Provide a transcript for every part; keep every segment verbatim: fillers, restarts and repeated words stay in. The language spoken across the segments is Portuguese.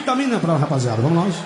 vitamina pra rapaziada. Vamos nós.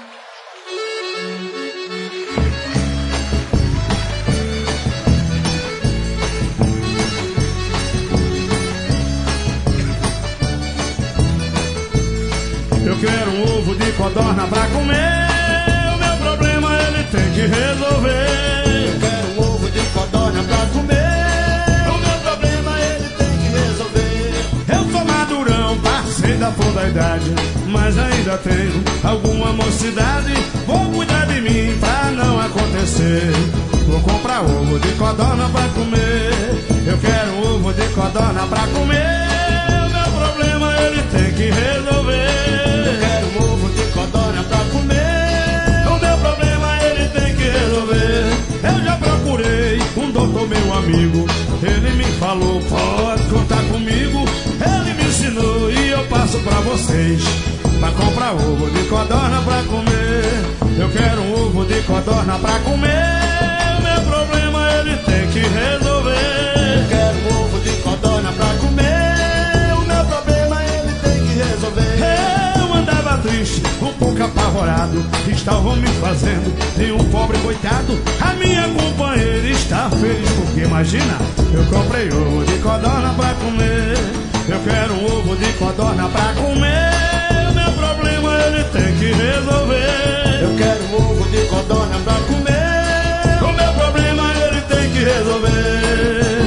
Eu quero um ovo de codorna pra comer. O meu problema ele tem que resolver. Eu quero um ovo de codorna pra comer. O meu problema ele tem que resolver. Eu sou madurão, passei da flor da idade, mas ainda tenho alguma mocidade. Vou cuidar de mim pra não acontecer. Vou comprar ovo de codorna pra comer. Eu quero um ovo de codorna pra comer. O meu problema ele tem que resolver. Eu quero um ovo de codorna pra comer. O meu problema ele tem que resolver. Eu já procurei um doutor, meu amigo. Ele me falou, pode contar comigo. Ele me ensinou e eu passo pra vocês. Pra comprar ovo de codorna pra comer. Eu quero um ovo de codorna pra comer. O meu problema ele tem que resolver. Eu quero um ovo de codorna pra comer. O meu problema ele tem que resolver. Triste, um pouco apavorado, estavam me fazendo de um pobre coitado. A minha companheira está feliz porque imagina, eu comprei ovo de codorna pra comer. Eu quero um ovo de codorna pra comer. O meu problema ele tem que resolver. Eu quero um ovo de codorna pra comer. O meu problema ele tem que resolver.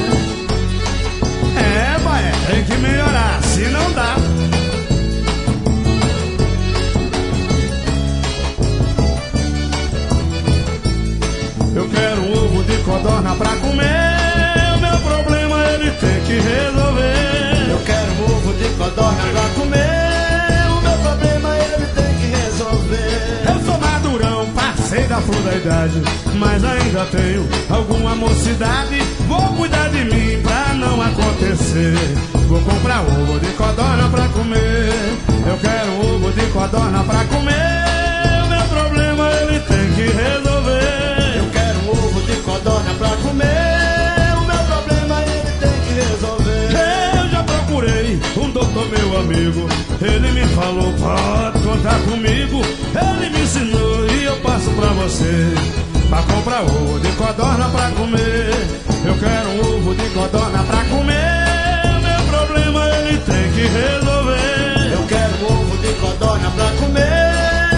É, pai, tem que melhorar, se não dá. Eu quero um ovo de codorna pra comer. O meu problema ele tem que resolver. Eu quero um ovo de codorna pra comer. O meu problema ele tem que resolver. Eu sou madurão, passei da flor da idade, mas ainda tenho alguma mocidade. Vou cuidar de mim pra não acontecer. Vou comprar ovo de codorna pra comer. Eu quero um ovo de codorna pra comer. O meu problema ele tem que resolver. Ovo de codorna pra comer. O meu problema ele tem que resolver. Eu já procurei um doutor, meu amigo. Ele me falou, pode contar comigo. Ele me ensinou e eu passo pra você. Pra comprar ovo de codorna pra comer. Eu quero um ovo de codorna pra comer. O meu problema ele tem que resolver. Eu quero um ovo de codorna pra comer.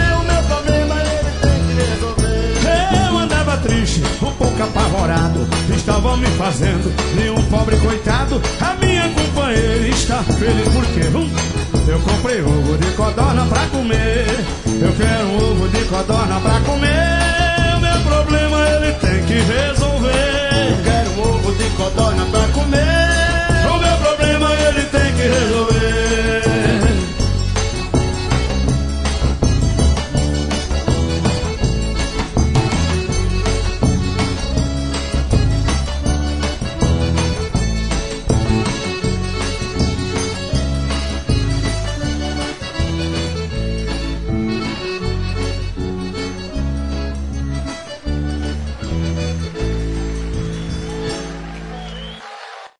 Triste, um pouco apavorado, estavam me fazendo de um pobre coitado. A minha companheira está feliz porque hum, eu comprei ovo de codorna pra comer. Eu quero um ovo de codorna pra comer.